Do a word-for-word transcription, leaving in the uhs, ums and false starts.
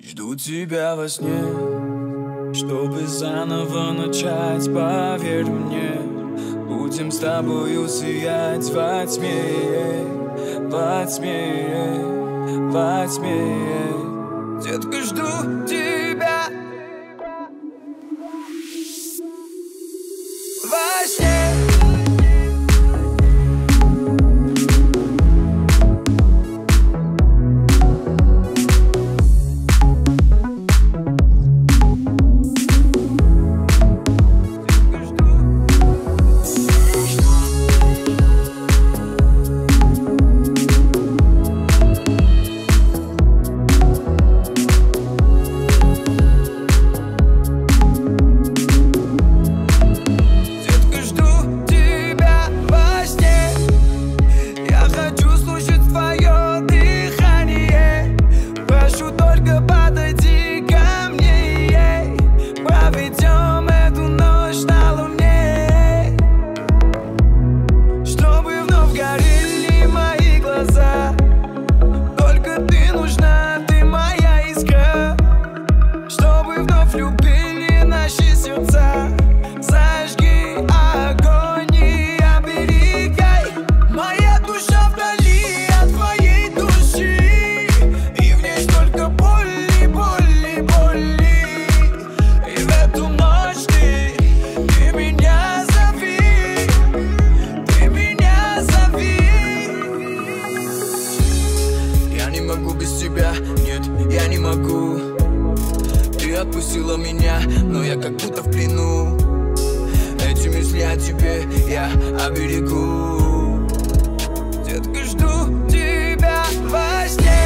Жду тебя во сне, чтобы заново начать, поверь мне. Будем с тобою сиять во тьме, во тьме, во тьме. Детка, жду тебя во сне. Любили наши сердца, зажги огонь и оберегай. Моя душа вдали от твоей души, и в ней столько боли, боли, боли. И в эту ночь ты, ты меня зови, ты меня зови. Я не могу без тебя, нет, я не могу. Ты отпустила меня, но я как будто в плену. Эти мысли о тебе я оберегу. Детка, жду тебя во сне.